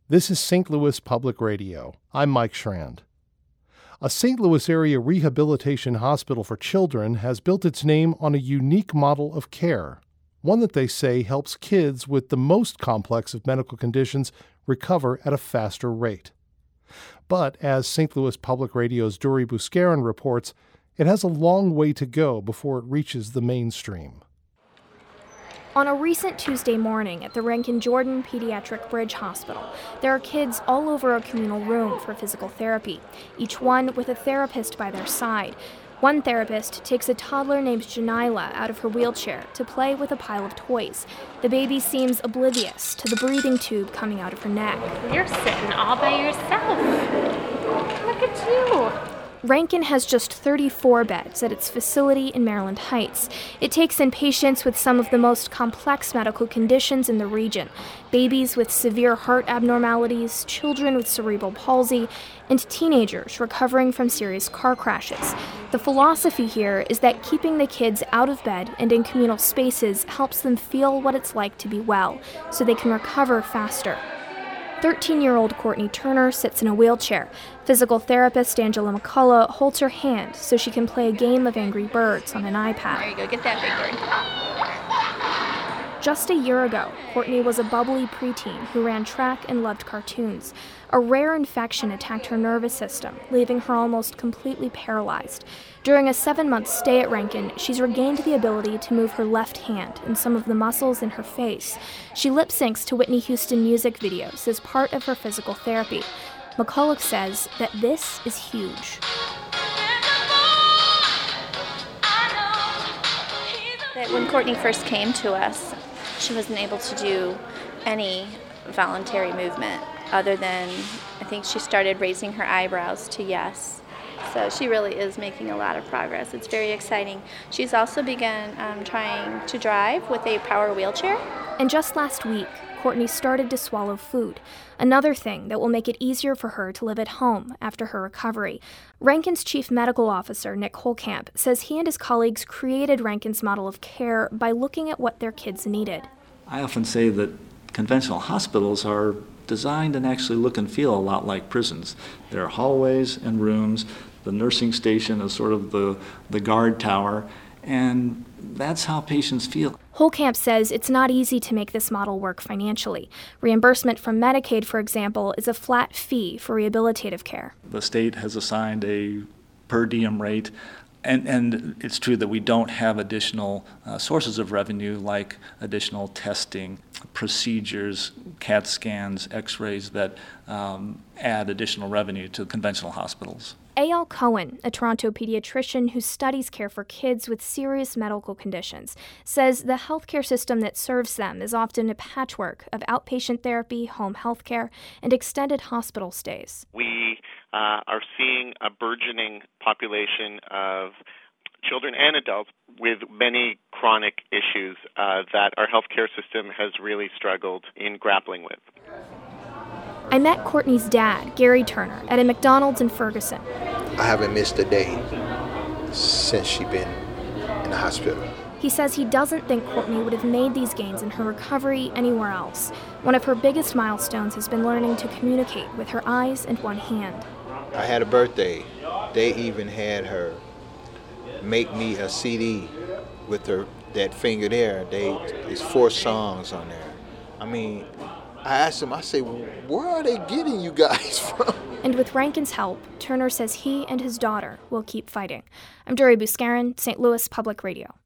This is St. Louis Public Radio. I'm Mike Schrand. A St. Louis area rehabilitation hospital for children has built its name on a unique model of care, one that they say helps kids with the most complex of medical conditions recover at a faster rate. But as St. Louis Public Radio's Duri Buscarin reports, it has a long way to go before it reaches the mainstream. On a recent Tuesday morning at the Rankin Jordan Pediatric Bridge Hospital, there are kids all over a communal room for physical therapy, each one with a therapist by their side. One therapist takes a toddler named Janila out of her wheelchair to play with a pile of toys. The baby seems oblivious to the breathing tube coming out of her neck. You're sitting all by yourself. Look at you. Rankin has just 34 beds at its facility in Maryland Heights. It takes in patients with some of the most complex medical conditions in the region: babies with severe heart abnormalities, children with cerebral palsy, and teenagers recovering from serious car crashes. The philosophy here is that keeping the kids out of bed and in communal spaces helps them feel what it's like to be well, so they can recover faster. 13-year-old Courtney Turner sits in a wheelchair. Physical therapist Angela McCullough holds her hand so she can play a game of Angry Birds on an iPad. There you go, get that big bird. Just a year ago, Courtney was a bubbly preteen who ran track and loved cartoons. A rare infection attacked her nervous system, leaving her almost completely paralyzed. During a 7-month stay at Rankin, she's regained the ability to move her left hand and some of the muscles in her face. She lip syncs to Whitney Houston music videos as part of her physical therapy. McCullough says that this is huge. That when Courtney first came to us, she wasn't able to do any voluntary movement other than, I think she started raising her eyebrows to yes. So she really is making a lot of progress. It's very exciting. She's also begun trying to drive with a power wheelchair. And just last week, Courtney started to swallow food, another thing that will make it easier for her to live at home after her recovery. Rankin's chief medical officer, Nick Holkamp, says he and his colleagues created Rankin's model of care by looking at what their kids needed. I often say that conventional hospitals are designed and actually look and feel a lot like prisons. There are hallways and rooms. The nursing station is sort of the guard tower, and that's how patients feel. Holkamp says it's not easy to make this model work financially. Reimbursement from Medicaid, for example, is a flat fee for rehabilitative care. The state has assigned a per diem rate, and it's true that we don't have additional sources of revenue like additional testing, procedures, CAT scans, x-rays that add additional revenue to conventional hospitals. Eyal Cohen, a Toronto pediatrician who studies care for kids with serious medical conditions, says the healthcare system that serves them is often a patchwork of outpatient therapy, home healthcare, and extended hospital stays. We are seeing a burgeoning population of children and adults with many chronic issues that our healthcare system has really struggled in grappling with. I met Courtney's dad, Gary Turner, at a McDonald's in Ferguson. I haven't missed a day since she's been in the hospital. He says he doesn't think Courtney would have made these gains in her recovery anywhere else. One of her biggest milestones has been learning to communicate with her eyes and one hand. I had a birthday. They even had her make me a CD with that finger there. There's 4 songs on there. I mean, I asked him, I say, where are they getting you guys from? And with Rankin's help, Turner says he and his daughter will keep fighting. I'm Duri Buscarin, St. Louis Public Radio.